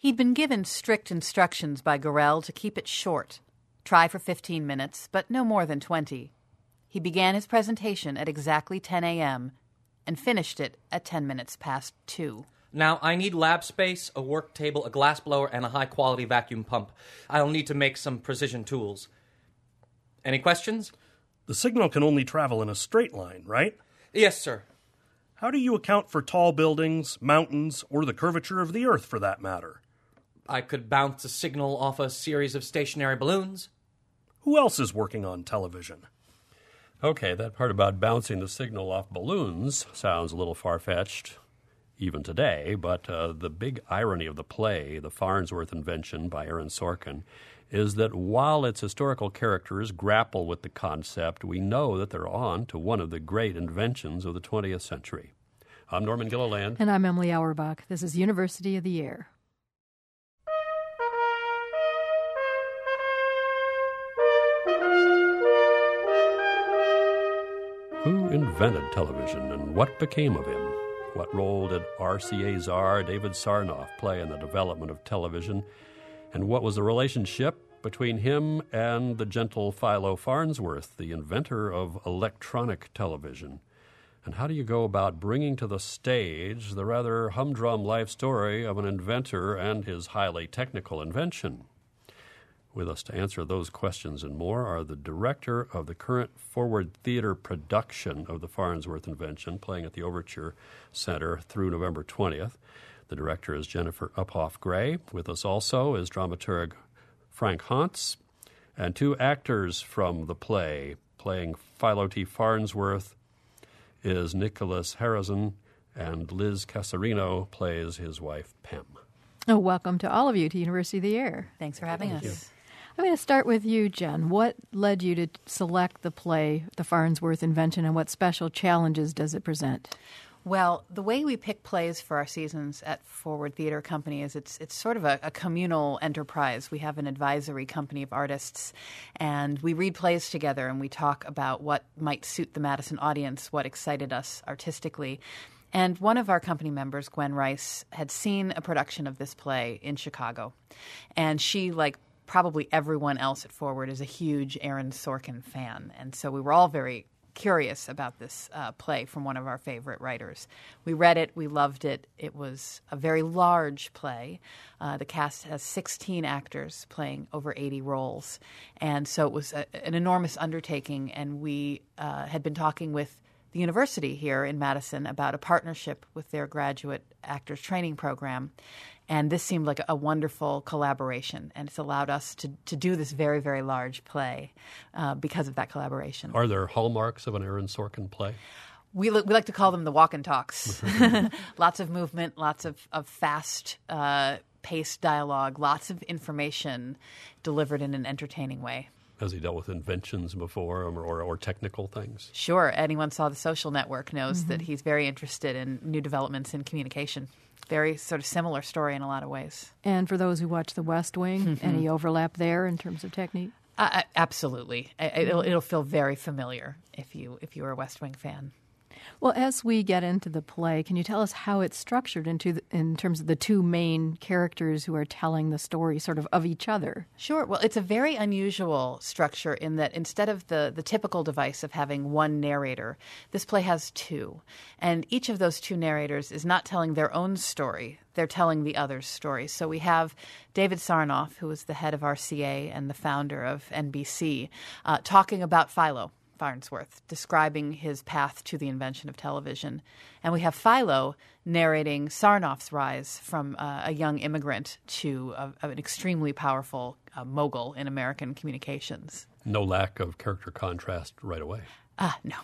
He'd been given strict instructions by Gorell to keep it short. Try for 15 minutes, but no more than 20. He began his presentation at exactly 10 a.m. and finished it at 10 minutes past 2. Now, I need lab space, a work table, a glass blower, and a high-quality vacuum pump. I'll need to make some precision tools. Any questions? The signal can only travel in a straight line, right? Yes, sir. How do you account for tall buildings, mountains, or the curvature of the Earth, for that matter? I could bounce a signal off a series of stationary balloons. Who else is working on television? Okay, that part about bouncing the signal off balloons sounds a little far-fetched, even today, but the big irony of the play, The Farnsworth Invention by Aaron Sorkin, is that while its historical characters grapple with the concept, we know that they're on to one of the great inventions of the 20th century. I'm Norman Gilliland. And I'm Emily Auerbach. This is University of the Air. Who invented television and what became of him? What role did RCA czar David Sarnoff play in the development of television? And what was the relationship between him and the gentle Philo Farnsworth, the inventor of electronic television? And how do you go about bringing to the stage the rather humdrum life story of an inventor and his highly technical invention? With us to answer those questions and more are the director of the current Forward Theater production of the Farnsworth Invention, playing at the Overture Center through November 20th. The director is Jennifer Uphoff-Gray. With us also is dramaturg Frank Hantz, and two actors from the play. Playing Philo T. Farnsworth is Nicholas Harrison, and Liz Casarino plays his wife, Pam. Oh, welcome to all of you to University of the Air. Thanks for having us. you. I'm going to start with you, Jen. What led you to select the play, The Farnsworth Invention, and what special challenges does it present? Well, the way we pick plays for our seasons at Forward Theater Company is it's sort of a communal enterprise. We have an advisory company of artists, and we read plays together, and we talk about what might suit the Madison audience, what excited us artistically. And one of our company members, Gwen Rice, had seen a production of this play in Chicago. And she, like probably everyone else at Forward, is a huge Aaron Sorkin fan. And so we were all very curious about this play from one of our favorite writers. We read it. We loved it. It was a very large play. The cast has 16 actors playing over 80 roles. And so it was an enormous undertaking. And we had been talking with the university here in Madison about a partnership with their graduate actors training program. And this seemed like a wonderful collaboration, and it's allowed us to do this very, very large play because of that collaboration. Are there hallmarks of an Aaron Sorkin play? We like to call them the walk and talks. Lots of movement, lots of fast paced dialogue, lots of information delivered in an entertaining way. Has he dealt with inventions before or technical things? Sure. Anyone saw The Social Network knows that he's very interested in new developments in communication. Very sort of similar story in a lot of ways. And for those who watch The West Wing, any overlap there in terms of technique? Absolutely. It'll feel very familiar if you're a West Wing fan. Well, as we get into the play, can you tell us how it's structured in terms of the two main characters who are telling the story sort of each other? Sure. Well, it's a very unusual structure in that instead of the typical device of having one narrator, this play has two. And each of those two narrators is not telling their own story. They're telling the other's story. So we have David Sarnoff, who is the head of RCA and the founder of NBC, talking about Philo Farnsworth, describing his path to the invention of television. And we have Philo narrating Sarnoff's rise from a young immigrant to an extremely powerful mogul in American communications. No lack of character contrast right away. No.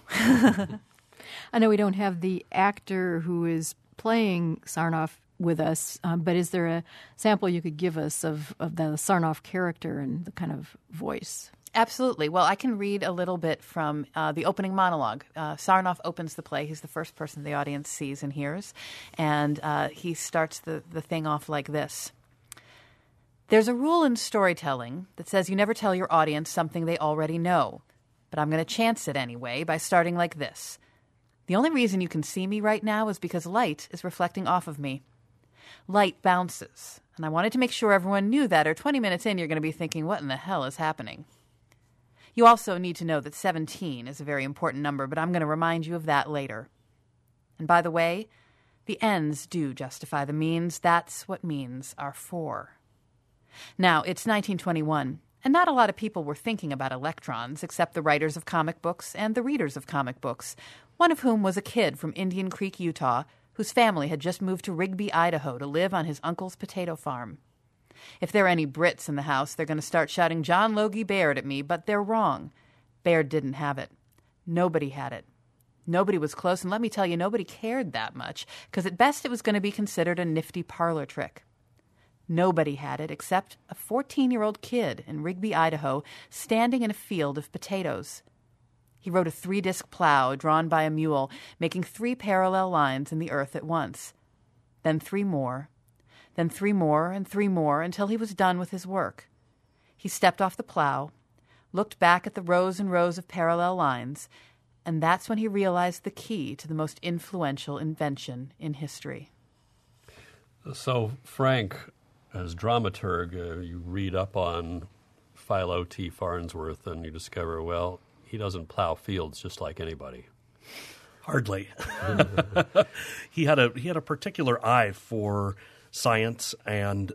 I know we don't have the actor who is playing Sarnoff with us, but is there a sample you could give us of the Sarnoff character and the kind of voice? Absolutely. Well, I can read a little bit from the opening monologue. Sarnoff opens the play. He's the first person the audience sees and hears. And he starts the thing off like this. There's a rule in storytelling that says you never tell your audience something they already know. But I'm going to chance it anyway by starting like this. The only reason you can see me right now is because light is reflecting off of me. light bounces. And I wanted to make sure everyone knew that, or 20 minutes in, you're going to be thinking, what in the hell is happening? You also need to know that 17 is a very important number, but I'm going to remind you of that later. And by the way, the ends do justify the means. That's what means are for. Now, it's 1921, and not a lot of people were thinking about electrons except the writers of comic books and the readers of comic books, one of whom was a kid from Indian Creek, Utah, whose family had just moved to Rigby, Idaho to live on his uncle's potato farm. If there are any Brits in the house, they're going to start shouting John Logie Baird at me, but they're wrong. Baird didn't have it. Nobody had it. Nobody was close, and let me tell you, nobody cared that much, because at best it was going to be considered a nifty parlor trick. Nobody had it except a 14-year-old kid in Rigby, Idaho, standing in a field of potatoes. He rode a 3-disc plow drawn by a mule, making 3 parallel lines in the earth at once. Then 3 more, then 3 more, and 3 more, until he was done with his work. He stepped off the plow, looked back at the rows and rows of parallel lines, and that's when he realized the key to the most influential invention in history. So, Frank, as dramaturg, you read up on Philo T. Farnsworth and you discover, well, he doesn't plow fields just like anybody. Hardly. He had a particular eye for science, and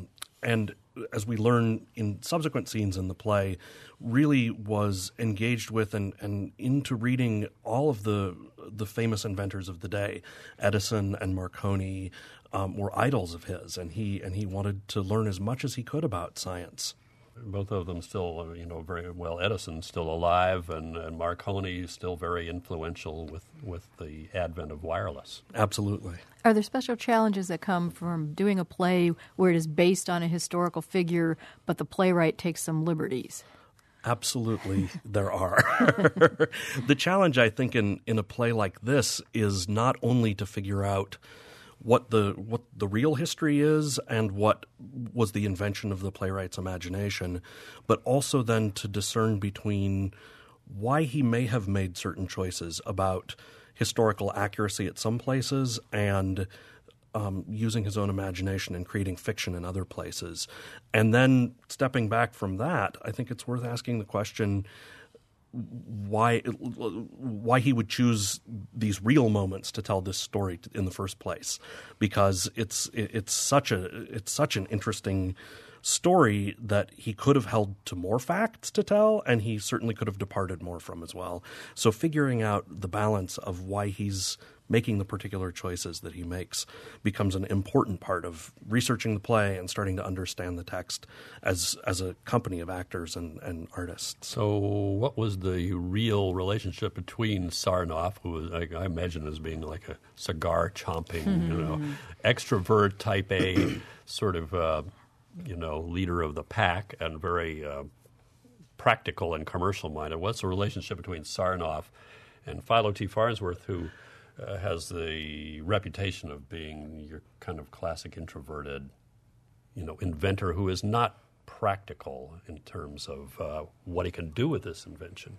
as we learn in subsequent scenes in the play, really was engaged with and into reading all of the famous inventors of the day. Edison and Marconi were idols of his, and he wanted to learn as much as he could about science. Both of them still, very well. Edison's still alive, and Marconi still very influential with the advent of wireless. Absolutely. Are there special challenges that come from doing a play where it is based on a historical figure, but the playwright takes some liberties? Absolutely, there are. The challenge, I think, in a play like this is not only to figure out what the real history is and what was the invention of the playwright's imagination, but also then to discern between why he may have made certain choices about historical accuracy at some places and using his own imagination and creating fiction in other places. And then stepping back from that, I think it's worth asking the question why he would choose these real moments to tell this story in the first place, because it's such an interesting story that he could have held to more facts to tell, and he certainly could have departed more from as well. So figuring out the balance of why he's making the particular choices that he makes becomes an important part of researching the play and starting to understand the text as a company of actors and artists. So what was the real relationship between Sarnoff, who was, I imagine as being like a cigar-chomping, extrovert type A sort of, leader of the pack and very practical and commercial-minded? What's the relationship between Sarnoff and Philo T. Farnsworth, who has the reputation of being your kind of classic introverted, inventor who is not practical in terms of what he can do with this invention?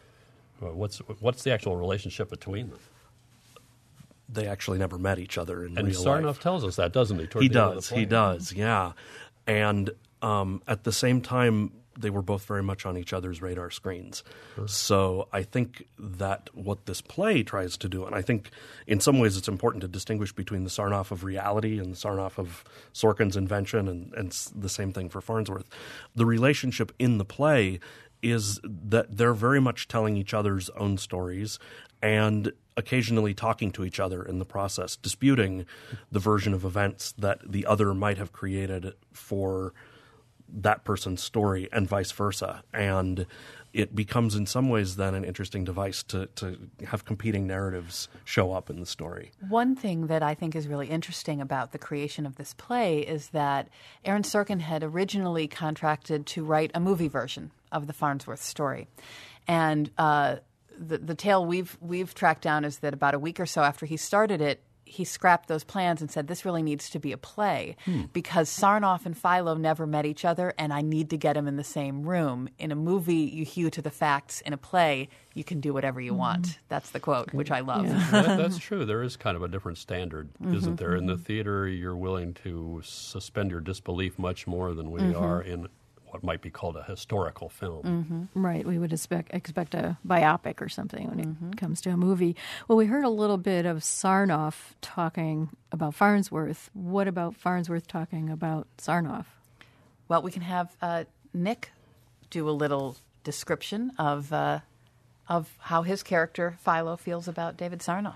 What's the actual relationship between them? They actually never met each other in real life. And Sarnoff tells us that, doesn't he? He does, yeah. And at the same time, they were both very much on each other's radar screens. Sure. So I think that what this play tries to do, and I think in some ways it's important to distinguish between the Sarnoff of reality and the Sarnoff of Sorkin's invention, and the same thing for Farnsworth. The relationship in the play is that they're very much telling each other's own stories and occasionally talking to each other in the process, disputing the version of events that the other might have created for that person's story and vice versa. And it becomes in some ways then an interesting device to have competing narratives show up in the story. One thing that I think is really interesting about the creation of this play is that Aaron Sorkin had originally contracted to write a movie version of the Farnsworth story. And the tale we've tracked down is that about a week or so after he started it, he scrapped those plans and said, this really needs to be a play because Sarnoff and Philo never met each other, and I need to get them in the same room. In a movie, you hew to the facts. In a play, you can do whatever you want. That's the quote, which I love. Yeah. That's true. There is kind of a different standard, isn't there? In the theater, you're willing to suspend your disbelief much more than we are in what might be called a historical film. Right. We would expect a biopic or something when it comes to a movie. Well, we heard a little bit of Sarnoff talking about Farnsworth. What about Farnsworth talking about Sarnoff? Well, we can have Nick do a little description of how his character, Philo, feels about David Sarnoff.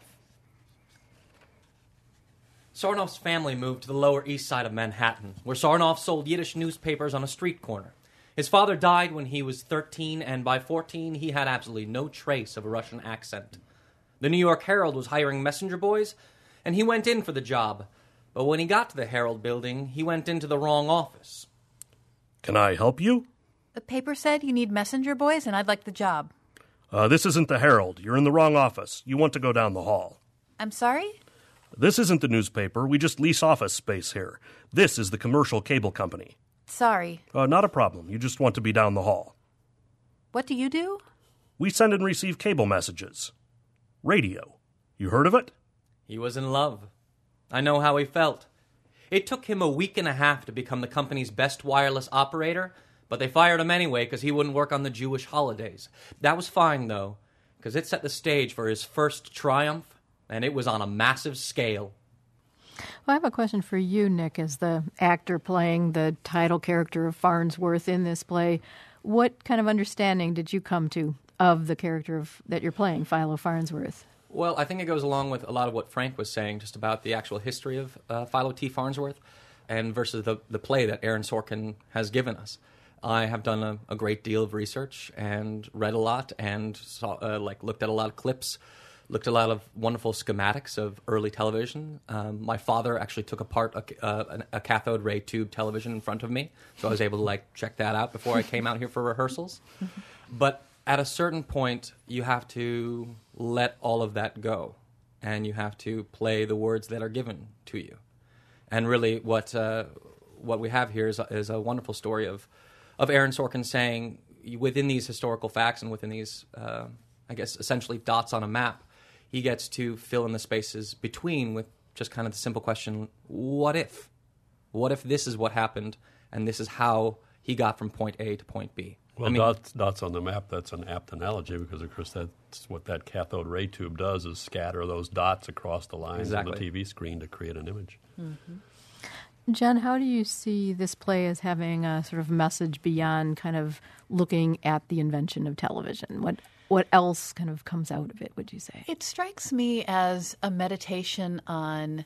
Sarnoff's family moved to the Lower East Side of Manhattan, where Sarnoff sold Yiddish newspapers on a street corner. His father died when he was 13, and by 14 he had absolutely no trace of a Russian accent. The New York Herald was hiring messenger boys, and he went in for the job. But when he got to the Herald building, he went into the wrong office. Can I help you? The paper said you need messenger boys, and I'd like the job. This isn't the Herald. You're in the wrong office. You want to go down the hall. I'm sorry? This isn't the newspaper. We just lease office space here. This is the commercial cable company. Sorry. Not a problem. You just want to be down the hall. What do you do? We send and receive cable messages. Radio. You heard of it? He was in love. I know how he felt. It took him a week and a half to become the company's best wireless operator, but they fired him anyway because he wouldn't work on the Jewish holidays. That was fine, though, because it set the stage for his first triumph, and it was on a massive scale. Well, I have a question for you, Nick, as the actor playing the title character of Farnsworth in this play. What kind of understanding did you come to of the character that you're playing, Philo Farnsworth? Well, I think it goes along with a lot of what Frank was saying, just about the actual history of Philo T. Farnsworth and versus the play that Aaron Sorkin has given us. I have done a great deal of research and read a lot and looked at a lot of clips, looked at a lot of wonderful schematics of early television. My father actually took apart a cathode ray tube television in front of me, so I was able to check that out before I came out here for rehearsals. But at a certain point, you have to let all of that go, and you have to play the words that are given to you. And really, what we have here is a wonderful story of Aaron Sorkin saying, within these historical facts and within these, essentially dots on a map, he gets to fill in the spaces between with just kind of the simple question, what if? What if this is what happened, and this is how he got from point A to point B? Well, dots on the map, that's an apt analogy because, of course, that's what that cathode ray tube does is scatter those dots across the lines on the TV screen to create an image. Mm-hmm. Jen, how do you see this play as having a sort of message beyond kind of looking at the invention of television? What else kind of comes out of it, would you say? It strikes me as a meditation on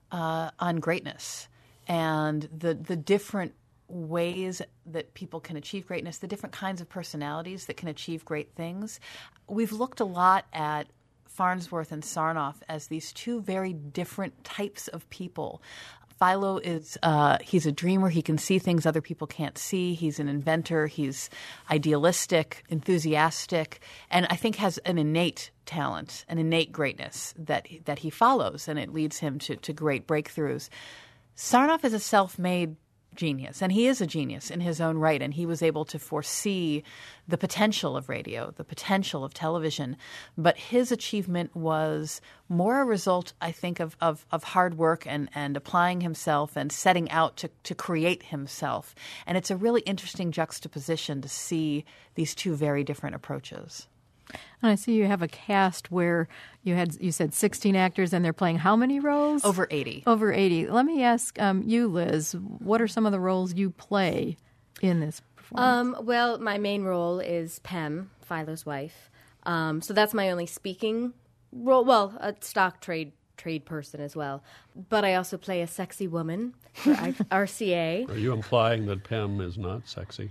greatness and the different ways that people can achieve greatness, the different kinds of personalities that can achieve great things. We've looked a lot at Farnsworth and Sarnoff as these two very different types of people. Philo is he's a dreamer. He can see things other people can't see. He's an inventor. He's idealistic, enthusiastic, and I think has an innate talent, an innate greatness that he follows, and it leads him to great breakthroughs. Sarnoff is a self-made genius, and he is a genius in his own right, and he was able to foresee the potential of radio, the potential of television, but his achievement was more a result, I think, of hard work and applying himself and setting out to create himself. And it's a really interesting juxtaposition to see these two very different approaches. And I see you have a cast where you said 16 actors and they're playing how many roles? Over 80. Over 80. Let me ask you, Liz, what are some of the roles you play in this performance? Well, my main role is Pem, Philo's wife. So that's my only speaking role. Well, a stock trade person as well. But I also play a sexy woman for RCA. Are you implying that Pem is not sexy?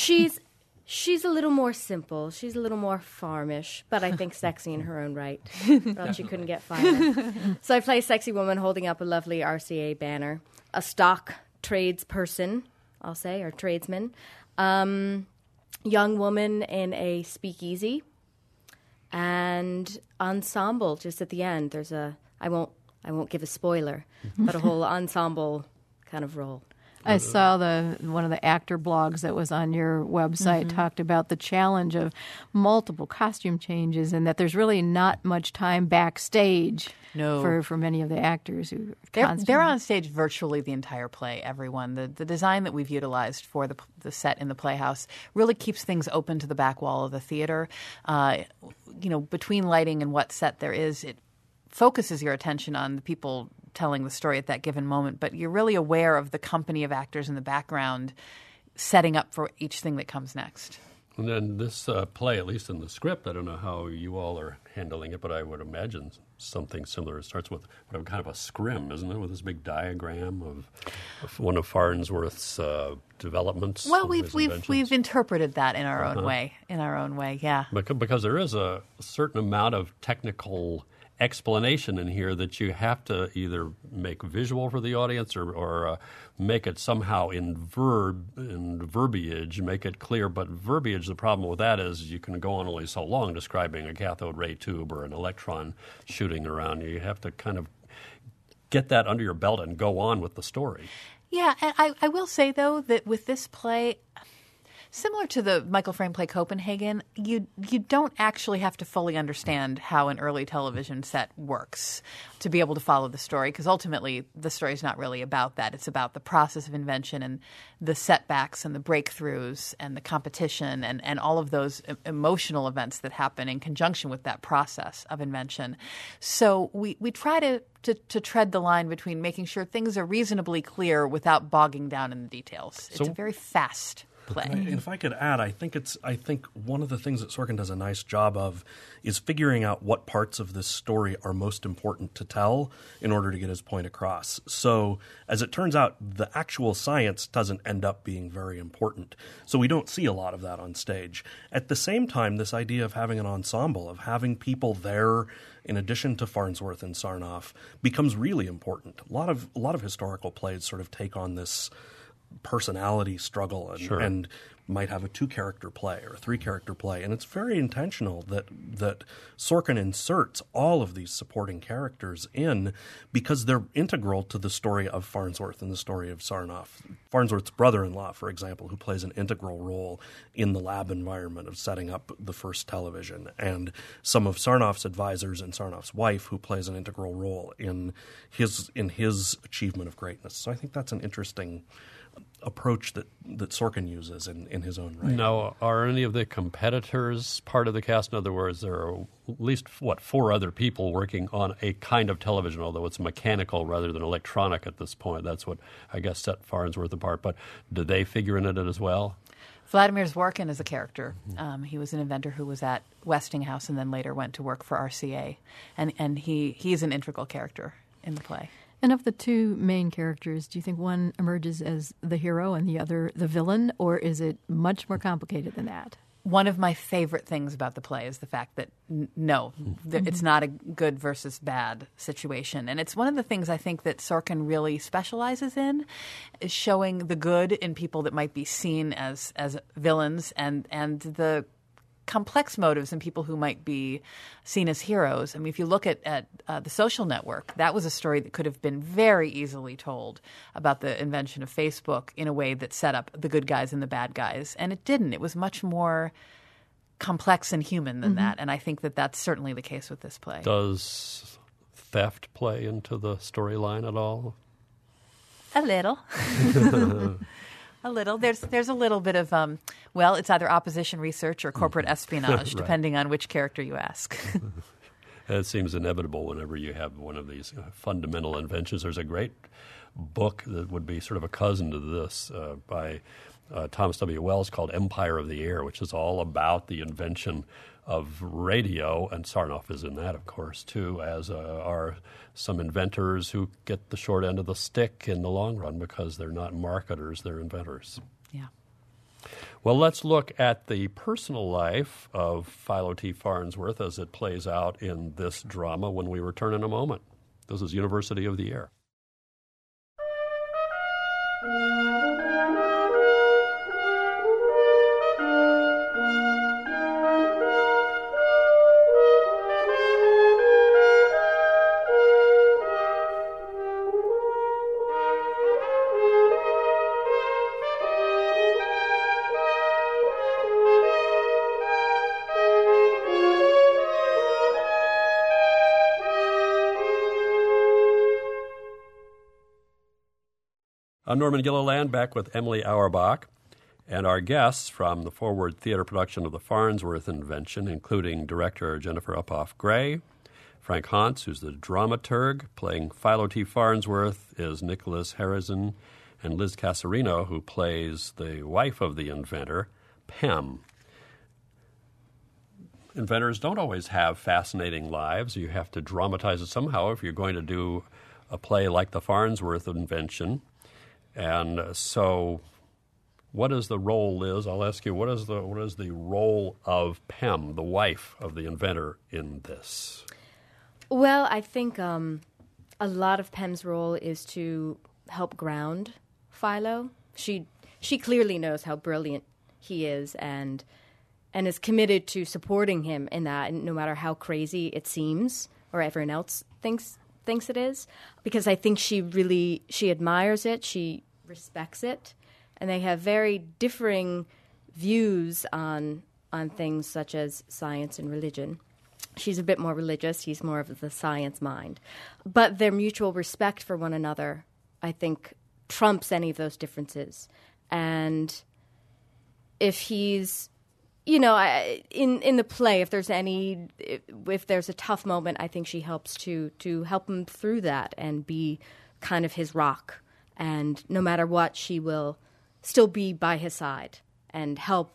She's a little more simple. She's a little more farmish, but I think sexy in her own right. Or else she couldn't get fired. So I play a sexy woman holding up a lovely RCA banner. A stock tradesperson, I'll say, or tradesman. Young woman in a speakeasy. And ensemble just at the end. There's I I won't give a spoiler, but a whole ensemble kind of role. I saw one of the actor blogs that was on your website talked about the challenge of multiple costume changes and that there's really not much time backstage for many of the actors who they're on stage virtually the entire play, everyone. The design that we've utilized for the set in the Playhouse really keeps things open to the back wall of the theater. Between lighting and what set there is, it focuses your attention on the people telling the story at that given moment, but you're really aware of the company of actors in the background setting up for each thing that comes next. And then this play, at least in the script, I don't know how you all are handling it, but I would imagine something similar. It starts with kind of a scrim, isn't it, with this big diagram of one of Farnsworth's developments. Well, we've interpreted that in our own way. Yeah. Because there is a certain amount of technical explanation in here that you have to either make visual for the audience or make it somehow in verbiage, make it clear. But verbiage, the problem with that is you can go on only so long describing a cathode ray tube or an electron shooting around. You have to kind of get that under your belt and go on with the story. Yeah, and I will say, though, that with this play, similar to the Michael Frayn play Copenhagen, you don't actually have to fully understand how an early television set works to be able to follow the story, because ultimately the story is not really about that. It's about the process of invention and the setbacks and the breakthroughs and the competition and all of those emotional events that happen in conjunction with that process of invention. So we try to tread the line between making sure things are reasonably clear without bogging down in the details. It's a very fast play. And if I could add, I think one of the things that Sorkin does a nice job of is figuring out what parts of this story are most important to tell in order to get his point across. So, as it turns out, the actual science doesn't end up being very important. So we don't see a lot of that on stage. At the same time, this idea of having an ensemble, of having people there in addition to Farnsworth and Sarnoff, becomes really important. A lot of historical plays sort of take on this personality struggle and might have a 2-character play or a 3-character play. And it's very intentional that Sorkin inserts all of these supporting characters in because they're integral to the story of Farnsworth and the story of Sarnoff. Farnsworth's brother-in-law, for example, who plays an integral role in the lab environment of setting up the first television, and some of Sarnoff's advisors and Sarnoff's wife, who plays an integral role in his achievement of greatness. So I think that's an interesting approach that Sorkin uses in his own right. Now, are any of the competitors part of the cast? In other words, there are at least, 4 other people working on a kind of television, although it's mechanical rather than electronic at this point. That's what, I guess, set Farnsworth apart. But do they figure in it as well? Vladimir Zworykin is a character. He was an inventor who was at Westinghouse and then later went to work for RCA. And he's an integral character in the play. And of the 2 main characters, do you think one emerges as the hero and the other the villain, or is it much more complicated than that? One of my favorite things about the play is the fact that, it's not a good versus bad situation. And it's one of the things I think that Sorkin really specializes in, is showing the good in people that might be seen as villains and the complex motives in people who might be seen as heroes. I mean, if you look at The Social Network, that was a story that could have been very easily told about the invention of Facebook in a way that set up the good guys and the bad guys. And it didn't. It was much more complex and human than that. And I think that that's certainly the case with this play. Does theft play into the storyline at all? A little. A little. There's a little bit of, it's either opposition research or corporate espionage, Right. depending on which character you ask. It seems inevitable whenever you have one of these fundamental inventions. There's a great book that would be sort of a cousin to this by Thomas W. Wells called Empire of the Air, which is all about the invention of radio, and Sarnoff is in that, of course, too, as are some inventors who get the short end of the stick in the long run because they're not marketers, they're inventors. Yeah. Well, let's look at the personal life of Philo T. Farnsworth as it plays out in this drama when we return in a moment. This is University of the Air. I'm Norman Gilliland, back with Emily Auerbach, and our guests from the Forward Theater production of the Farnsworth Invention, including director Jennifer Uphoff-Gray, Frank Hantz, who's the dramaturg, playing Philo T. Farnsworth, is Nicholas Harrison, and Liz Casarino, who plays the wife of the inventor, Pem. Inventors don't always have fascinating lives. You have to dramatize it somehow if you're going to do a play like the Farnsworth Invention. And so what is the role, Liz? I'll ask you, what is the role of Pem, the wife of the inventor, in this? Well, I think a lot of Pem's role is to help ground Philo. She clearly knows how brilliant he is and is committed to supporting him in that, and no matter how crazy it seems or everyone else thinks it is, because I think she admires it, she respects it, and they have very differing views on things such as science and religion. She's a bit more religious, he's more of the science mind. But their mutual respect for one another, I think, trumps any of those differences. And if he's, in the play, if there's a tough moment, I think she helps to help him through that and be kind of his rock. And no matter what, she will still be by his side and help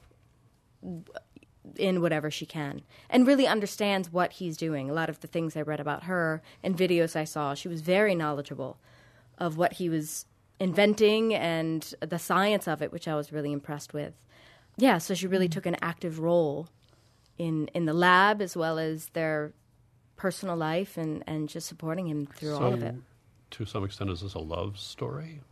in whatever she can, and really understands what he's doing. A lot of the things I read about her and videos I saw, she was very knowledgeable of what he was inventing and the science of it, which I was really impressed with. Yeah, so she really took an active role in the lab as well as their personal life and just supporting him through all of it. To some extent, is this a love story?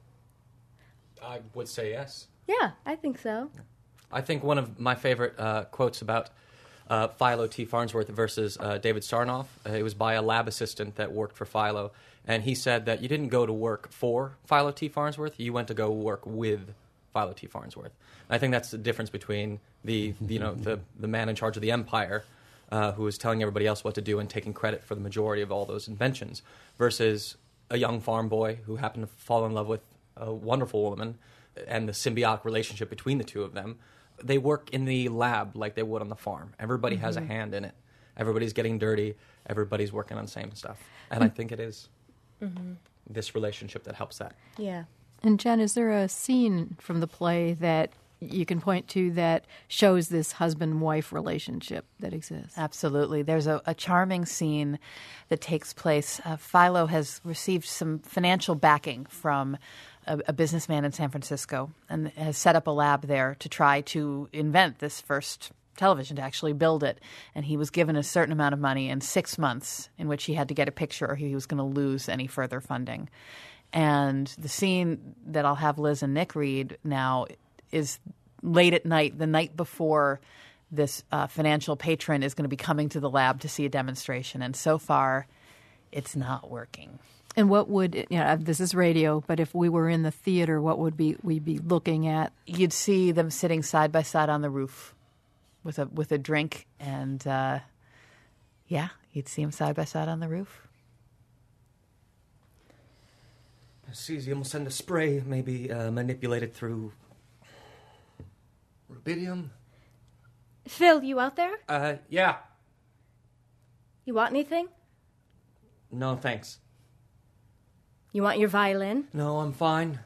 I would say yes. Yeah, I think so. I think one of my favorite quotes about Philo T. Farnsworth versus David Sarnoff, it was by a lab assistant that worked for Philo, and he said that you didn't go to work for Philo T. Farnsworth, you went to go work with Philo T. Farnsworth. And I think that's the difference between the man in charge of the empire, who was telling everybody else what to do and taking credit for the majority of all those inventions, versus a young farm boy who happened to fall in love with a wonderful woman, and the symbiotic relationship between the two of them. They work in the lab like they would on the farm. Everybody has a hand in it. Everybody's getting dirty. Everybody's working on the same stuff. And I think it is this relationship that helps that. Yeah. And Jen, is there a scene from the play that you can point to that shows this husband-wife relationship that exists? Absolutely. There's a charming scene that takes place. Philo has received some financial backing from a businessman in San Francisco and has set up a lab there to try to invent this first television, to actually build it. And he was given a certain amount of money and 6 months in which he had to get a picture or he was going to lose any further funding. And the scene that I'll have Liz and Nick read now is late at night, the night before this financial patron is going to be coming to the lab to see a demonstration. And so far, it's not working. And what would, this is radio, but if we were in the theater, what would we be looking at? You'd see them sitting side by side on the roof with a drink, and you'd see them side by side on the roof. Cesium will send a spray, maybe manipulated through rubidium. Phil, you out there? Yeah. You want anything? No, thanks. You want your violin? No, I'm fine.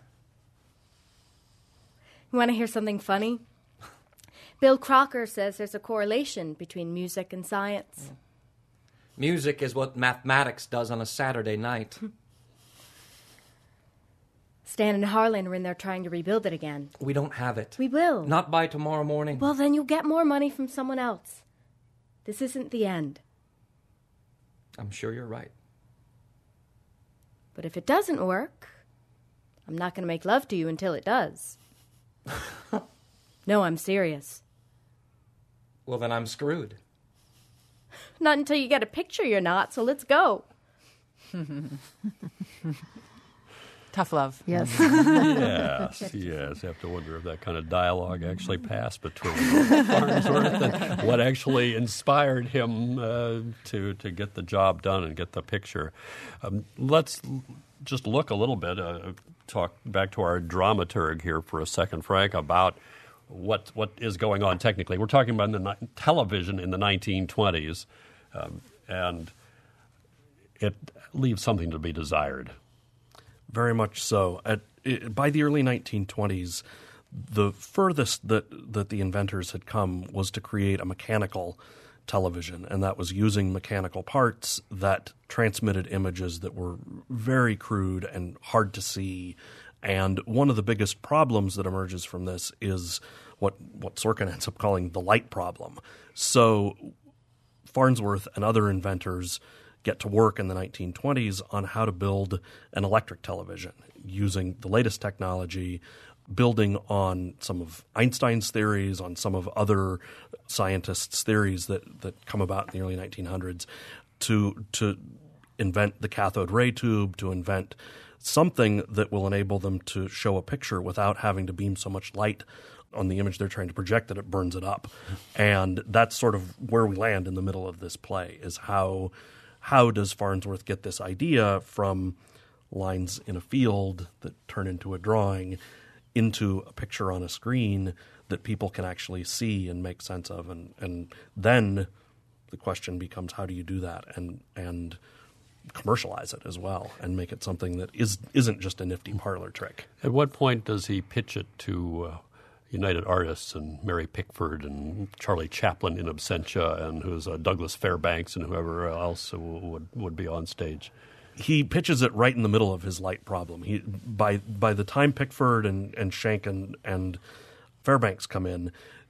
You want to hear something funny? Bill Crocker says there's a correlation between music and science. Music is what mathematics does on a Saturday night. Stan and Harlan are in there trying to rebuild it again. We don't have it. We will. Not by tomorrow morning. Well, then you'll get more money from someone else. This isn't the end. I'm sure you're right. But if it doesn't work, I'm not going to make love to you until it does. No, I'm serious. Well, then I'm screwed. Not until you get a picture you're not, so let's go. Tough love. Yes. Yes. You have to wonder if that kind of dialogue actually passed between Farnsworth and what actually inspired him to get the job done and get the picture. Let's just look a little bit, talk back to our dramaturg here for a second, Frank, about what is going on technically. We're talking about television in the 1920s, and it leaves something to be desired. Very much so. By the early 1920s, the furthest that the inventors had come was to create a mechanical television, and that was using mechanical parts that transmitted images that were very crude and hard to see. And one of the biggest problems that emerges from this is what Sorkin ends up calling the light problem. So Farnsworth and other inventors get to work in the 1920s on how to build an electric television using the latest technology, building on some of Einstein's theories, on some of other scientists' theories that come about in the early 1900s, to invent the cathode ray tube, to invent something that will enable them to show a picture without having to beam so much light on the image they're trying to project that it burns it up. And that's sort of where we land in the middle of this play, is how does Farnsworth get this idea from lines in a field that turn into a drawing into a picture on a screen that people can actually see and make sense of. And then the question becomes, how do you do that and commercialize it as well and make it something that isn't just a nifty parlor trick? At what point does he pitch it to United Artists and Mary Pickford and Charlie Chaplin in absentia, and who's Douglas Fairbanks and whoever else would be on stage? He pitches it right in the middle of his light problem. By the time Pickford and Schenck and Fairbanks come in,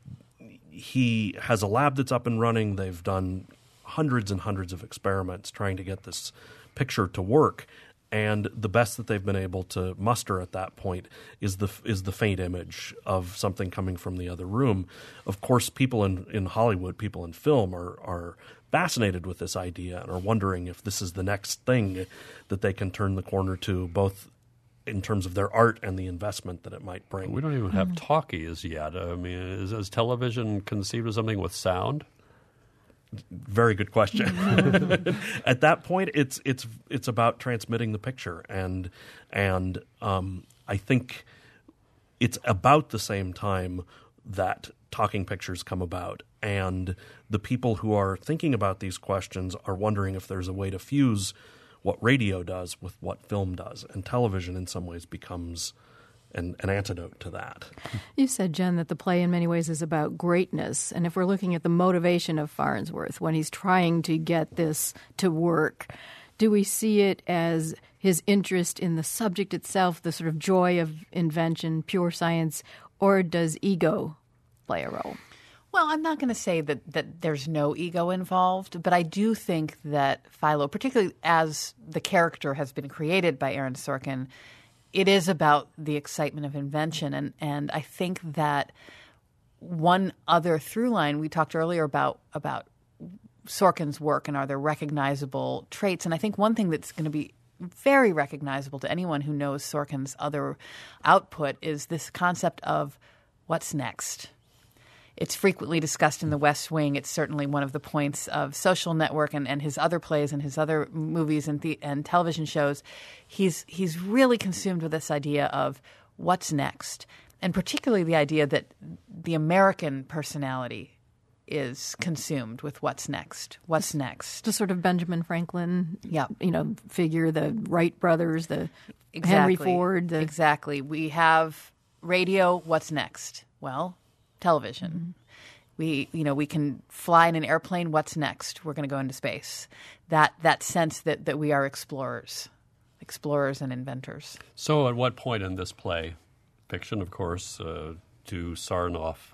he has a lab that's up and running. They've done hundreds and hundreds of experiments trying to get this picture to work. And the best that they've been able to muster at that point is the faint image of something coming from the other room. Of course, people in Hollywood, people in film are fascinated with this idea and are wondering if this is the next thing that they can turn the corner to, both in terms of their art and the investment that it might bring. We don't even have talkies yet. I mean, is television conceived as something with sound? Very good question. At that point, it's about transmitting the picture, and I think it's about the same time that talking pictures come about, and the people who are thinking about these questions are wondering if there's a way to fuse what radio does with what film does, and television in some ways becomes an antidote to that. You said, Jen, that the play in many ways is about greatness. And if we're looking at the motivation of Farnsworth when he's trying to get this to work, do we see it as his interest in the subject itself, the sort of joy of invention, pure science, or does ego play a role? Well, I'm not going to say that there's no ego involved, but I do think that Philo, particularly as the character has been created by Aaron Sorkin, it is about the excitement of invention. And I think that one other through line, we talked earlier about Sorkin's work and are there recognizable traits. And I think one thing that's going to be very recognizable to anyone who knows Sorkin's other output is this concept of what's next. It's frequently discussed in The West Wing. It's certainly one of the points of Social Network and his other plays and his other movies and television shows. He's really consumed with this idea of what's next, and particularly the idea that the American personality is consumed with what's next. What's next? The sort of Benjamin Franklin, figure, the Wright brothers, the Henry Ford. Exactly. We have radio. What's next? Well, television. Mm-hmm. We can fly in an airplane. What's next? We're going to go into space. That sense that we are explorers and inventors. So, at what point in this play, fiction, of course, do Sarnoff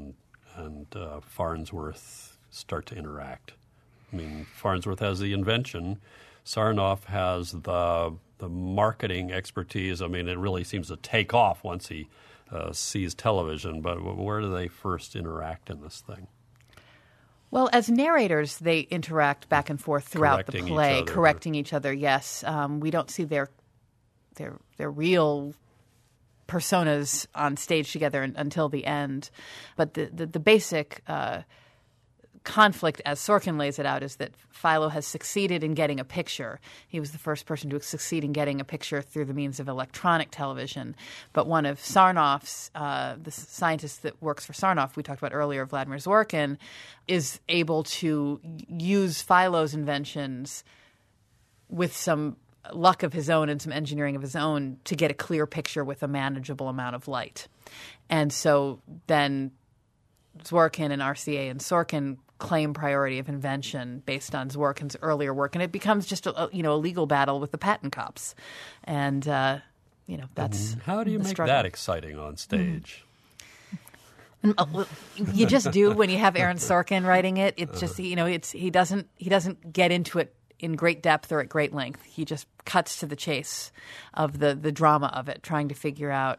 and Farnsworth start to interact? I mean, Farnsworth has the invention. Sarnoff has the marketing expertise. I mean, it really seems to take off once he sees television, but where do they first interact in this thing? Well, as narrators, they interact back and forth throughout the play, correcting each other, yes. We don't see their their real personas on stage together until the end. But the basic conflict, as Sorkin lays it out, is that Philo has succeeded in getting a picture. He was the first person to succeed in getting a picture through the means of electronic television. But one of Sarnoff's, the scientist that works for Sarnoff, we talked about earlier, Vladimir Zworykin, is able to use Philo's inventions with some luck of his own and some engineering of his own to get a clear picture with a manageable amount of light. And so then Zworykin and RCA and Sorkin claim priority of invention based on Zworykin's earlier work, and it becomes just a legal battle with the patent cops. And that's how do you make struggle. that exciting on stage? You just do when you have Aaron Sorkin writing it. It's just he doesn't get into it in great depth or at great length. He just cuts to the chase of the drama of it, trying to figure out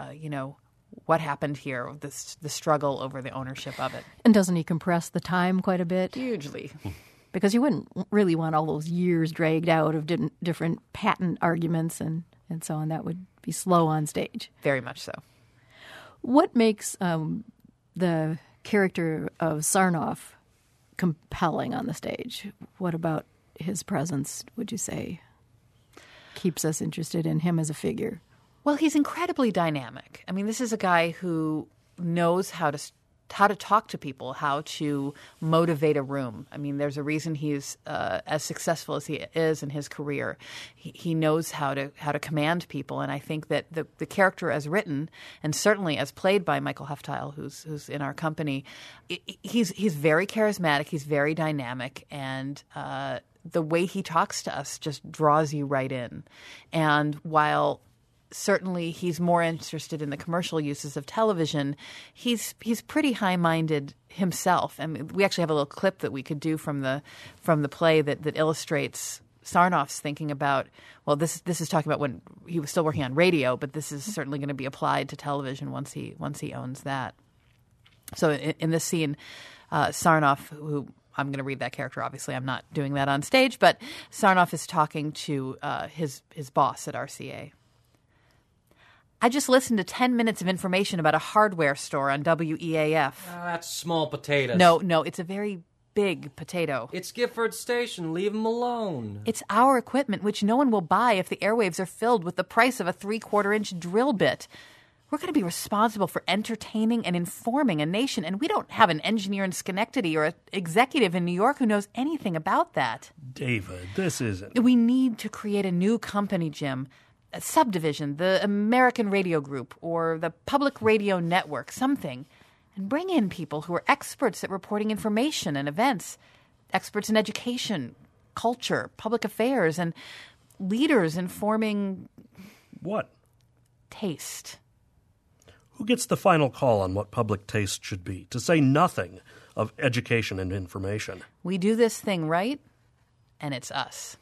what happened here, the struggle over the ownership of it. And doesn't he compress the time quite a bit? Hugely. Because you wouldn't really want all those years dragged out of different patent arguments and so on. That would be slow on stage. Very much so. What makes the character of Sarnoff compelling on the stage? What about his presence, would you say, keeps us interested in him as a figure? Well, he's incredibly dynamic. I mean, this is a guy who knows how to talk to people, how to motivate a room. I mean, there's a reason he's as successful as he is in his career. He knows how to command people, and I think that the character as written, and certainly as played by Michael Huftile, who's in our company, he's very charismatic. He's very dynamic, and the way he talks to us just draws you right in. And while certainly he's more interested in the commercial uses of television, he's pretty high-minded himself. I mean, we actually have a little clip that we could do from the play that illustrates Sarnoff's thinking about, well, this is talking about when he was still working on radio, but this is certainly going to be applied to television once he owns that. So in this scene, Sarnoff, who I'm going to read that character. Obviously, I'm not doing that on stage, but Sarnoff is talking to his boss at RCA. I just listened to 10 minutes of information about a hardware store on WEAF. That's small potatoes. No, it's a very big potato. It's Gifford Station. Leave him alone. It's our equipment, which no one will buy if the airwaves are filled with the price of a 3/4-inch drill bit. We're going to be responsible for entertaining and informing a nation, and we don't have an engineer in Schenectady or an executive in New York who knows anything about that. David, this isn't... We need to create a new company, Jim. A subdivision, the American Radio Group or the Public Radio Network, something, and bring in people who are experts at reporting information and events, experts in education, culture, public affairs, and leaders in forming... What? Taste. Who gets the final call on what public taste should be, to say nothing of education and information? We do this thing right, and it's us.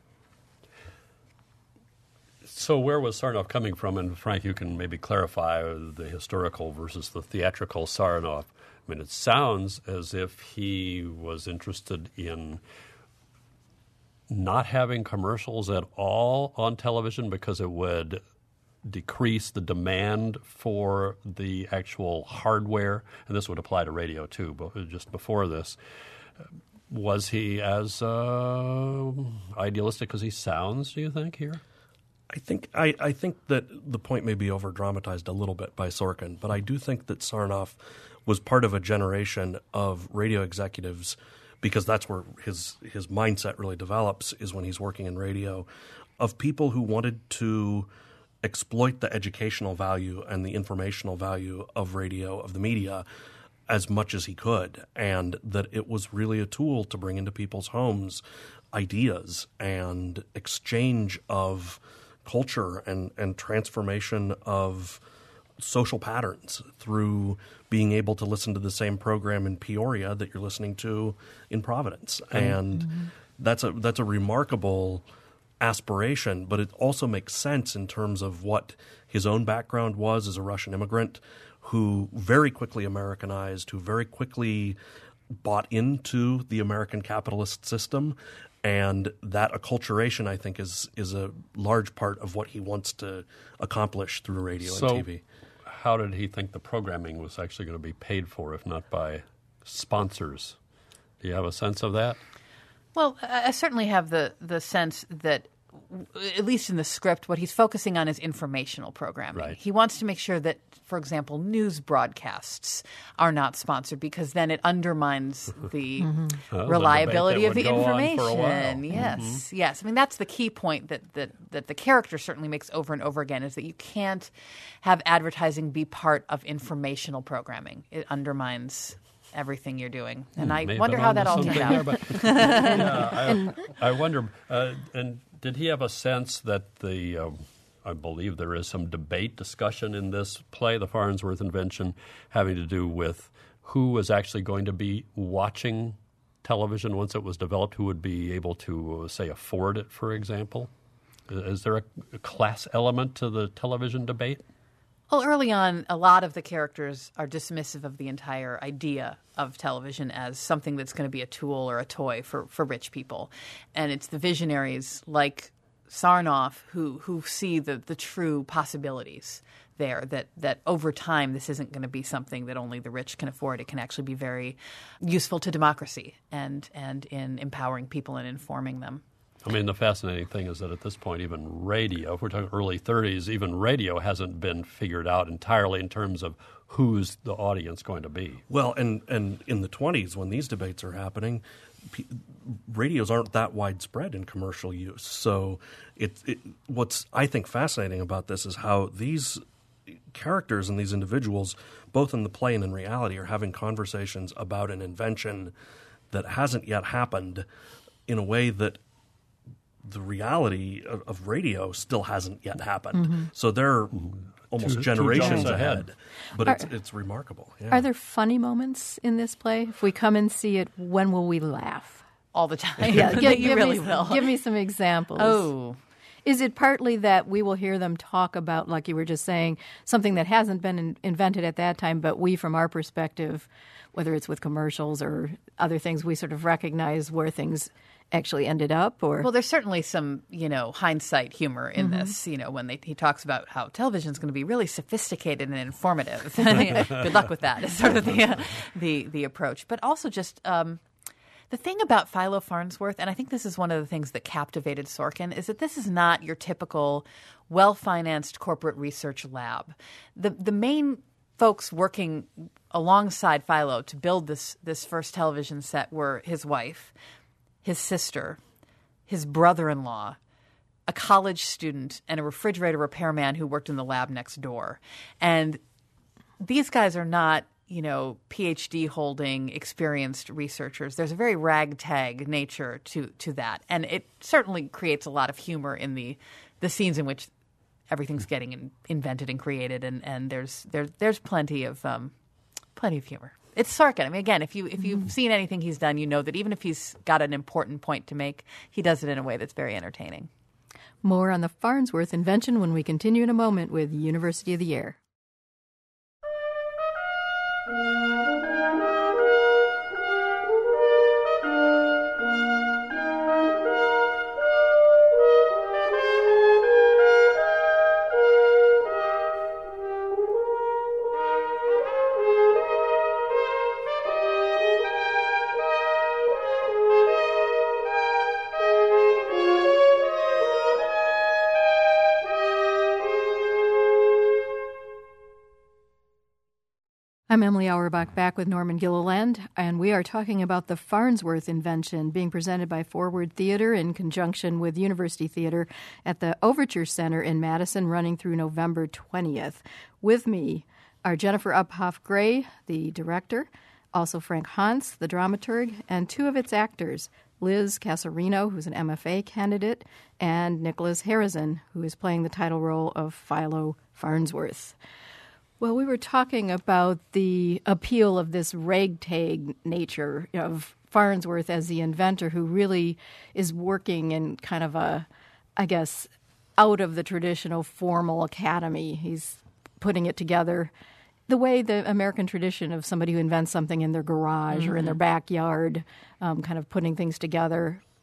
So where was Sarnoff coming from? And Frank, you can maybe clarify the historical versus the theatrical Sarnoff. I mean, it sounds as if he was interested in not having commercials at all on television because it would decrease the demand for the actual hardware. And this would apply to radio, too, but just before this. Was he as idealistic as he sounds, do you think, here? I think that the point may be over-dramatized a little bit by Sorkin, but I do think that Sarnoff was part of a generation of radio executives, because that's where his mindset really develops, is when he's working in radio, of people who wanted to exploit the educational value and the informational value of radio, of the media, as much as he could, and that it was really a tool to bring into people's homes ideas and exchange of culture and transformation of social patterns through being able to listen to the same program in Peoria that you're listening to in Providence. And that's a remarkable aspiration, but it also makes sense in terms of what his own background was as a Russian immigrant who very quickly Americanized, who very quickly bought into the American capitalist system And that acculturation, I think, is a large part of what he wants to accomplish through radio and TV. How did he think the programming was actually going to be paid for, if not by sponsors? Do you have a sense of that? Well, I certainly have the sense that, at least in the script, what he's focusing on is informational programming. Right. He wants to make sure that, for example, news broadcasts are not sponsored, because then it undermines the reliability of the information. Yes, yes. I mean, that's the key point that the character certainly makes over and over again, is that you can't have advertising be part of informational programming. It undermines everything you're doing. And I wonder how that all turned out. I wonder, and did he have a sense that I believe there is some discussion in this play, The Farnsworth Invention, having to do with who was actually going to be watching television once it was developed, who would be able to, say, afford it, for example? Is there a class element to the television debate? Well, early on, a lot of the characters are dismissive of the entire idea of television as something that's going to be a tool or a toy for rich people. And it's the visionaries like Sarnoff who see the true possibilities there, that over time this isn't going to be something that only the rich can afford. It can actually be very useful to democracy and in empowering people and informing them. I mean, the fascinating thing is that at this point, even radio, if we're talking early 30s, even radio hasn't been figured out entirely in terms of who's the audience going to be. Well, and in the 20s, when these debates are happening, radios aren't that widespread in commercial use. So what's, I think, fascinating about this is how these characters and these individuals, both in the play and in reality, are having conversations about an invention that hasn't yet happened in a way that the reality of radio still hasn't yet happened. Mm-hmm. So they're almost generations two ahead. But it's remarkable. Yeah. Are there funny moments in this play? If we come and see it, when will we laugh? All the time. Yeah, you really will. Give me some examples. Oh. Is it partly that we will hear them talk about, like you were just saying, something that hasn't been invented at that time, but we, from our perspective, whether it's with commercials or other things, we sort of recognize where things actually ended up? Or well, there's certainly some, hindsight humor in this, when he talks about how television is going to be really sophisticated and informative. Good luck with that is sort of the approach. But also just the thing about Philo Farnsworth, and I think this is one of the things that captivated Sorkin, is that this is not your typical well-financed corporate research lab. The main folks working alongside Philo to build this first television set were his wife, his sister, his brother-in-law, a college student, and a refrigerator repairman who worked in the lab next door. And these guys are not, PhD-holding, experienced researchers. There's a very ragtag nature to that. And it certainly creates a lot of humor in the scenes in which everything's getting invented and created. And there's plenty of humor. It's Sorkin. I mean, again, if you've seen anything he's done, you know that even if he's got an important point to make, he does it in a way that's very entertaining. More on the Farnsworth invention when we continue in a moment with University of the Air. I'm Emily Auerbach, back with Norman Gilliland, and we are talking about the Farnsworth invention being presented by Forward Theater in conjunction with University Theater at the Overture Center in Madison, running through November 20th. With me are Jennifer Uphoff Gray, the director, also Frank Hans, the dramaturg, and two of its actors, Liz Casarino, who's an MFA candidate, and Nicholas Harrison, who is playing the title role of Philo Farnsworth. Well, we were talking about the appeal of this ragtag nature of Farnsworth as the inventor who really is working in kind of a, I guess, out of the traditional formal academy. He's putting it together the way the American tradition of somebody who invents something in their garage or in their backyard, kind of putting things together.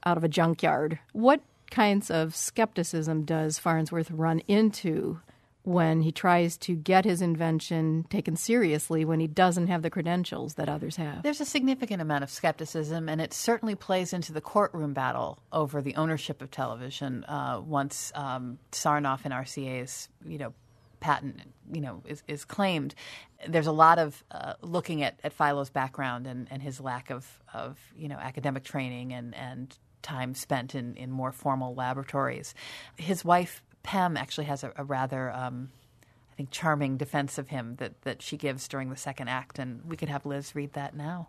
out of a junkyard. What kinds of skepticism does Farnsworth run into when he tries to get his invention taken seriously when he doesn't have the credentials that others have? There's a significant amount of skepticism, and it certainly plays into the courtroom battle over the ownership of television once Sarnoff and RCA's, patent, is claimed. There's a lot of looking at Philo's background and his lack of academic training and time spent in more formal laboratories. His wife, Pam, actually has a rather, I think, charming defense of him that she gives during the second act, and we could have Liz read that now.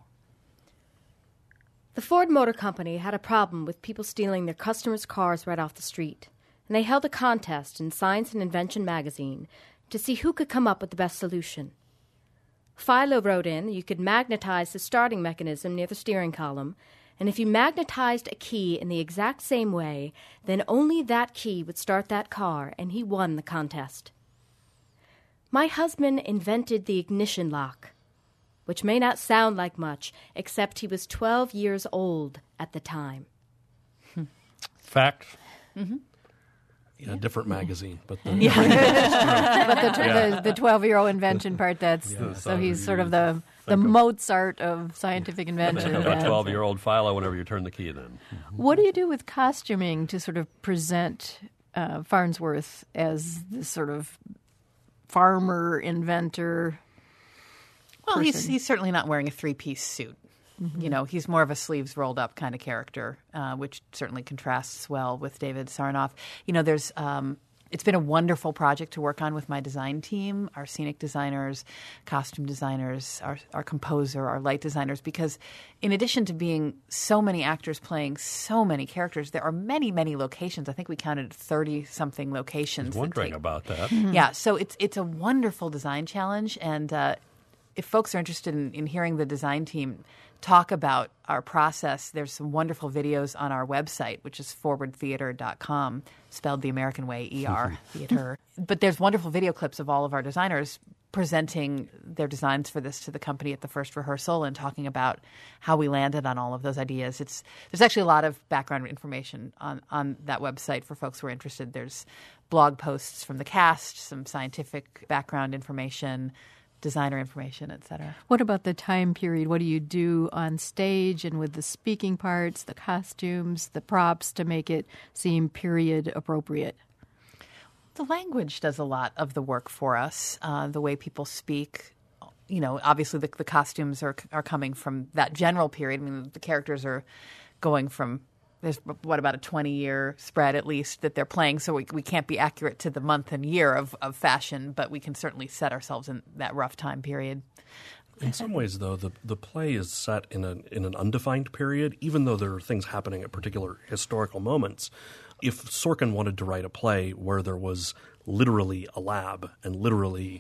The Ford Motor Company had a problem with people stealing their customers' cars right off the street, and they held a contest in Science and Invention magazine to see who could come up with the best solution. Philo wrote in you could magnetize the starting mechanism near the steering column, and if you magnetized a key in the exact same way, then only that key would start that car, and he won the contest. My husband invented the ignition lock, which may not sound like much, except he was 12 years old at the time. Fact. Mm-hmm. Yeah, different magazine, but but the 12-year-old invention part, so he's sort of the Mozart of scientific invention. A 12-year-old Philo whenever you turn the key then. What do you do with costuming to sort of present Farnsworth as this sort of farmer, inventor? Well, person? he's certainly not wearing a three-piece suit. Mm-hmm. He's more of a sleeves rolled up kind of character, which certainly contrasts well with David Sarnoff. There's it's been a wonderful project to work on with my design team, our scenic designers, costume designers, our composer, our light designers, because in addition to being so many actors playing so many characters, there are many, many locations. I think we counted 30-something locations. I was wondering about that. Mm-hmm. Yeah, so it's a wonderful design challenge, and if folks are interested in hearing the design team talk about our process, there's some wonderful videos on our website, which is forwardtheater.com, spelled the American way, E-R, theater. But there's wonderful video clips of all of our designers presenting their designs for this to the company at the first rehearsal and talking about how we landed on all of those ideas. There's actually a lot of background information on that website for folks who are interested. There's blog posts from the cast, some scientific background information, designer information, etc. What about the time period? What do you do on stage and with the speaking parts, the costumes, the props to make it seem period appropriate? The language does a lot of the work for us, the way people speak. Obviously the costumes are coming from that general period. I mean, the characters are going from, there's about a 20-year spread at least that they're playing, so we can't be accurate to the month and year of fashion, but we can certainly set ourselves in that rough time period. In some ways, though, the play is set in an undefined period, even though there are things happening at particular historical moments. If Sorkin wanted to write a play where there was literally a lab and literally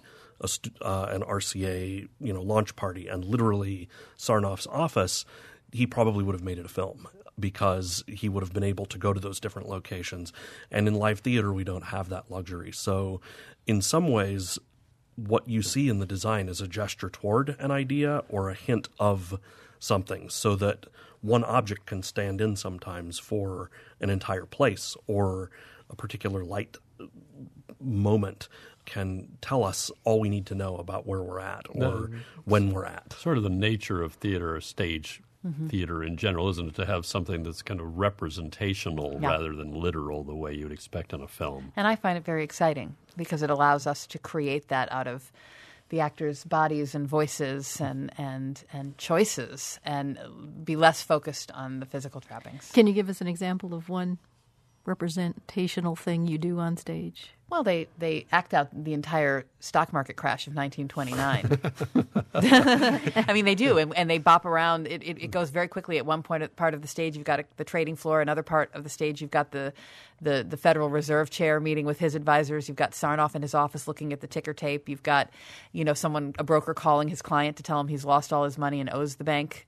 an RCA launch party and literally Sarnoff's office, he probably would have made it a film, because he would have been able to go to those different locations. And in live theater, we don't have that luxury. So in some ways, what you see in the design is a gesture toward an idea or a hint of something, so that one object can stand in sometimes for an entire place, or a particular light moment can tell us all we need to know about where we're at or when we're at. Sort of the nature of theater, stage theater in general, isn't it, to have something that's kind of representational rather than literal the way you'd expect in a film. And I find it very exciting because it allows us to create that out of the actors' bodies and voices and choices and be less focused on the physical trappings. Can you give us an example of one representational thing you do on stage? Well, they act out the entire stock market crash of 1929. I mean, they do, and they bop around. It goes very quickly. At one part of the stage, you've got the trading floor. Another part of the stage, you've got the Federal Reserve chair meeting with his advisors. You've got Sarnoff in his office looking at the ticker tape. You've got, a broker calling his client to tell him he's lost all his money and owes the bank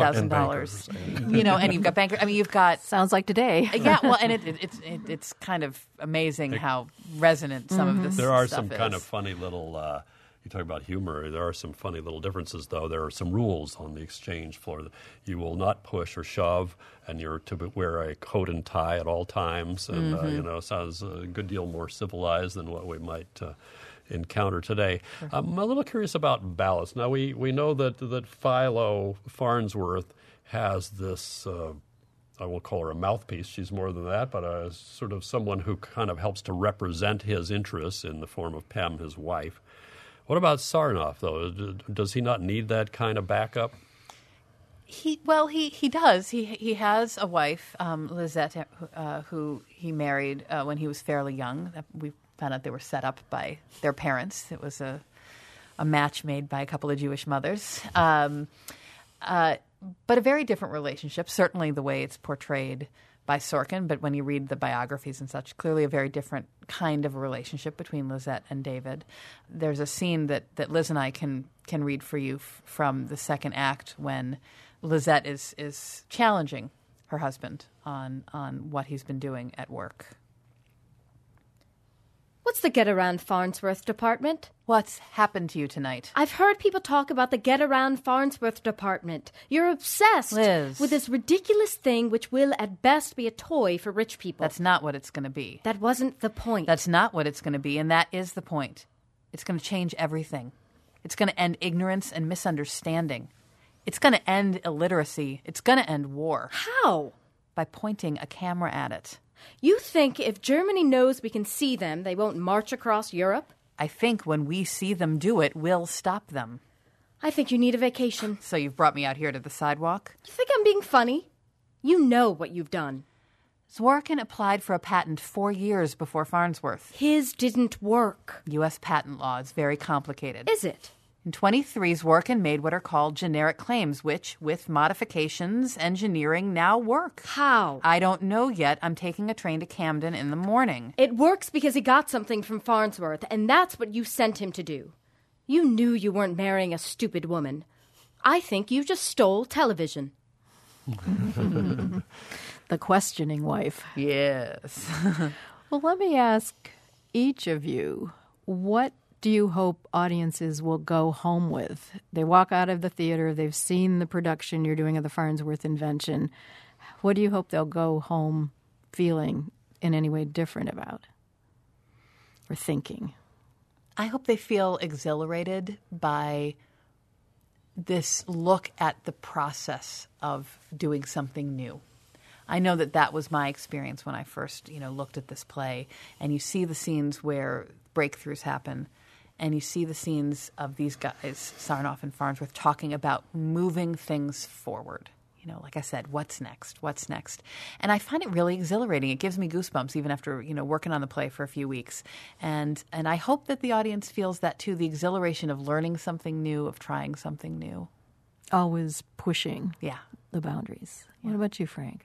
$8,000. And you've got bankers. I mean, you've got. Sounds like today. Yeah, well, and it's kind of amazing how resonant some of this. There are stuff some is. kind of funny little You talk about humor. There are some funny little differences, though. There are some rules on the exchange floor. You will not push or shove, and you're to wear a coat and tie at all times. And, sounds a good deal more civilized than what we might encounter today. I'm a little curious about ballots. Now, we know that Philo Farnsworth has this, I won't call her a mouthpiece, she's more than that, but a sort of someone who kind of helps to represent his interests in the form of Pem, his wife. What about Sarnoff, though? Does he not need that kind of backup? He does. He has a wife, Lizette, who he married when he was fairly young. We found out they were set up by their parents. It was a match made by a couple of Jewish mothers. But a very different relationship, certainly the way it's portrayed by Sorkin, but when you read the biographies and such, clearly a very different kind of a relationship between Lizette and David. There's a scene that Liz and I can read for you from the second act when Lizette is challenging her husband on what he's been doing at work. What's the Get Around Farnsworth department? What's happened to you tonight? I've heard people talk about the Get Around Farnsworth department. You're obsessed Liz. with this ridiculous thing which will at best be a toy for rich people. That's not what it's going to be. That wasn't the point. That's not what it's going to be, and that is the point. It's going to change everything. It's going to end ignorance and misunderstanding. It's going to end illiteracy. It's going to end war. How? By pointing a camera at it. You think if Germany knows we can see them, they won't march across Europe? I think when we see them do it, we'll stop them. I think you need a vacation. So you've brought me out here to the sidewalk? You think I'm being funny? You know what you've done. Zworykin applied for a patent 4 years before Farnsworth. His didn't work. U.S. patent law is very complicated. Is it? In 1923, Zworykin made what are called generic claims, which, with modifications, engineering, now work. How? I don't know yet. I'm taking a train to Camden in the morning. It works because he got something from Farnsworth, and that's what you sent him to do. You knew you weren't marrying a stupid woman. I think you just stole television. The questioning wife. Yes. Well, let me ask each of you, what do you hope audiences will go home with? They walk out of the theater, they've seen the production you're doing of the Farnsworth invention. What do you hope they'll go home feeling in any way different about or thinking? I hope they feel exhilarated by this look at the process of doing something new. I know that was my experience when I first, looked at this play, and you see the scenes where breakthroughs happen, and you see the scenes of these guys, Sarnoff and Farnsworth, talking about moving things forward. Like I said, what's next? What's next? And I find it really exhilarating. It gives me goosebumps even after, working on the play for a few weeks. And I hope that the audience feels that too, the exhilaration of learning something new, of trying something new. Always pushing the boundaries. What about you, Frank?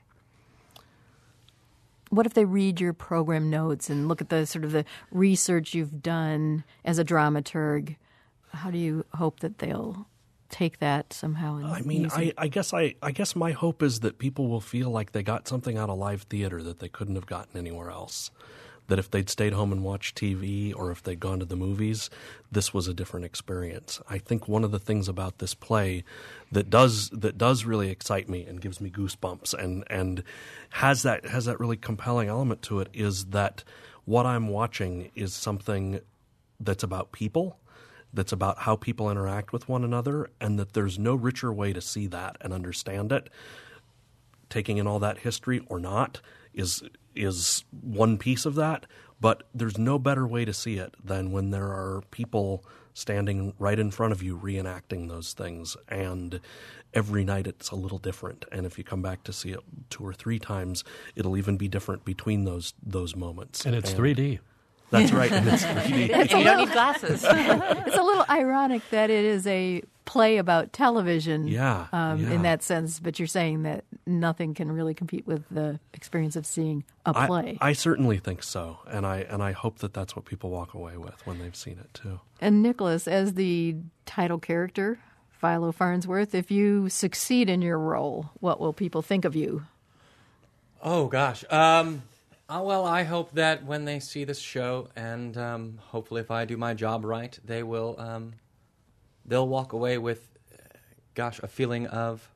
What if they read your program notes and look at the sort of the research you've done as a dramaturg? How do you hope that they'll take that somehow? I guess my hope is that people will feel like they got something out of live theater that they couldn't have gotten anywhere else. That if they'd stayed home and watched TV or if they'd gone to the movies, this was a different experience. I think one of the things about this play that does really excite me and gives me goosebumps and has that really compelling element to it is that what I'm watching is something that's about people, that's about how people interact with one another, and that there's no richer way to see that and understand it. Taking in all that history or not is one piece of that, but there's no better way to see it than when there are people standing right in front of you reenacting those things. And every night it's a little different. And if you come back to see it 2 or 3 times, it'll even be different between those moments. And it's 3D. That's right, and it's 3D. And you don't need glasses. It's a little ironic that it is a play about television in that sense, but you're saying that nothing can really compete with the experience of seeing a play. I certainly think so, and I hope that that's what people walk away with when they've seen it too. And Nicholas, as the title character, Philo Farnsworth, if you succeed in your role, what will people think of you? Oh gosh, Well, I hope that when they see this show, and hopefully if I do my job right, they will they'll walk away with, a feeling of.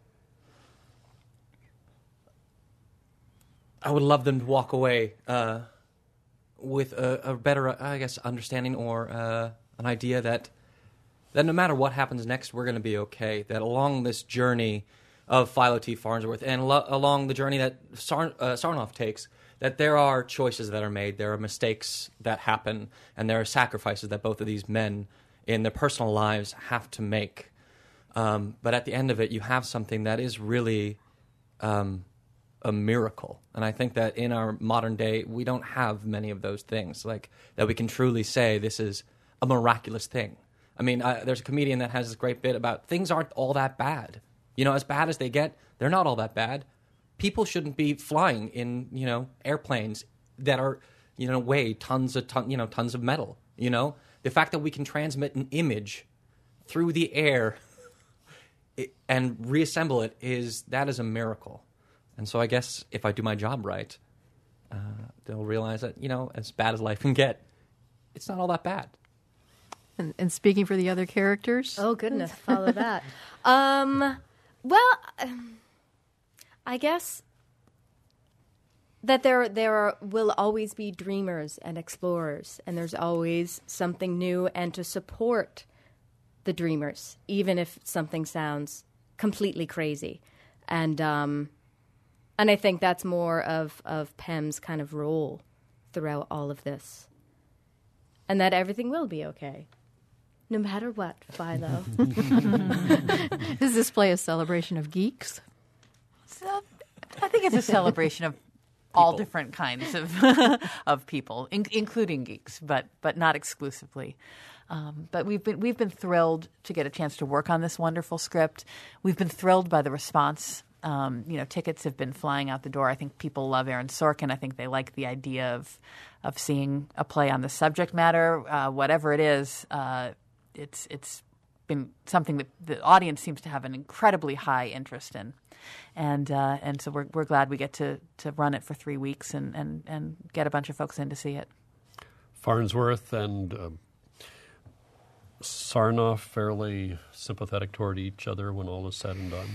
I would love them to walk away with a better, understanding or an idea that no matter what happens next, we're going to be okay. That along this journey of Philo T. Farnsworth and along the journey that Sarnoff takes, that there are choices that are made, there are mistakes that happen, and there are sacrifices that both of these men in their personal lives have to make. But at the end of it, you have something that is really a miracle. And I think that in our modern day, we don't have many of those things, like that we can truly say this is a miraculous thing. I mean, there's a comedian that has this great bit about things aren't all that bad. As bad as they get, they're not all that bad. People shouldn't be flying in, airplanes that are, weigh tons of metal. The fact that we can transmit an image through the air and reassemble it is a miracle. And so I guess if I do my job right, they'll realize that, as bad as life can get, it's not all that bad. And speaking for the other characters? Oh, goodness, follow that. I guess that there will always be dreamers and explorers, and there's always something new, and to support the dreamers, even if something sounds completely crazy. And I think that's more of Pem's kind of role throughout all of this. And that everything will be okay. No matter what, Philo. Is this play a celebration of geeks? So, I think it's a celebration of all different kinds of people, including geeks, but not exclusively. But we've been thrilled to get a chance to work on this wonderful script. We've been thrilled by the response. Tickets have been flying out the door. I think people love Aaron Sorkin. I think they like the idea of seeing a play on the subject matter, whatever it is. It's been something that the audience seems to have an incredibly high interest in, and so we're glad we get to run it for 3 weeks and get a bunch of folks in to see it. Farnsworth and Sarnoff fairly sympathetic toward each other when all is said and done.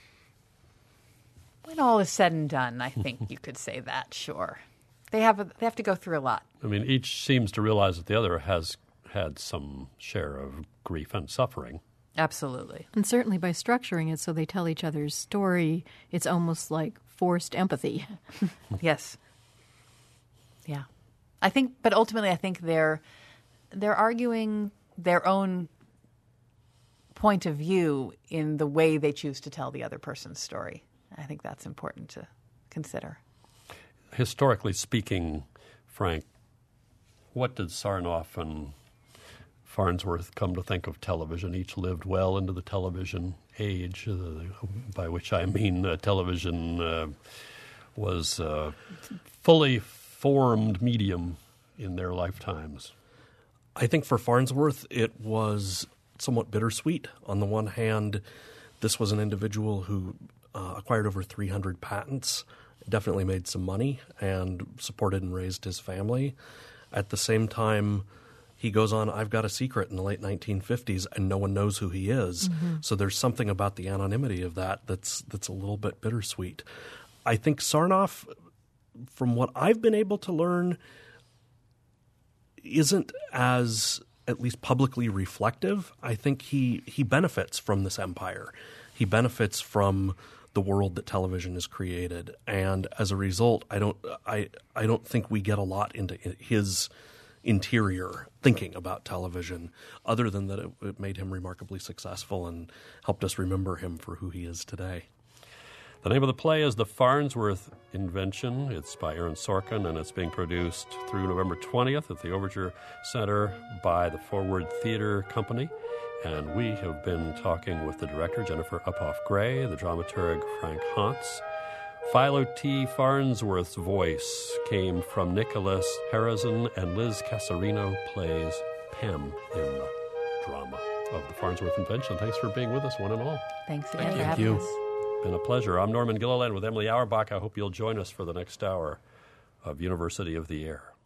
When all is said and done, I think you could say that. Sure, they have to go through a lot. I mean, each seems to realize that the other has had some share of grief and suffering. Absolutely. And certainly by structuring it so they tell each other's story, it's almost like forced empathy. Yes. Yeah. But ultimately I think they're arguing their own point of view in the way they choose to tell the other person's story. I think that's important to consider. Historically speaking, Frank, what did Sarnoff and Farnsworth come to think of television? Each lived well into the television age, by which I mean television was a fully formed medium in their lifetimes. I think for Farnsworth, it was somewhat bittersweet. On the one hand, this was an individual who acquired over 300 patents, definitely made some money, and supported and raised his family. At the same time, he goes on, I've got a secret in the late 1950s, and no one knows who he is. Mm-hmm. So there's something about the anonymity of that's a little bit bittersweet. I think Sarnoff, from what I've been able to learn, isn't as at least publicly reflective. I think he benefits from this empire. He benefits from the world that television has created, and as a result, I don't think we get a lot into his interior thinking about television, other than that it made him remarkably successful and helped us remember him for who he is today. The name of the play is The Farnsworth Invention. It's by Aaron Sorkin, and it's being produced through November 20th at the Overture Center by the Forward Theater Company. And we have been talking with the director, Jennifer Uphoff-Gray, the dramaturg, Frank Hantz. Philo T. Farnsworth's voice came from Nicholas Harrison, and Liz Casarino plays Pem in the drama of The Farnsworth Invention. Thanks for being with us, one and all. Thanks again for Thank having you. us. Been a pleasure. I'm Norman Gilliland with Emily Auerbach. I hope you'll join us for the next hour of University of the Air.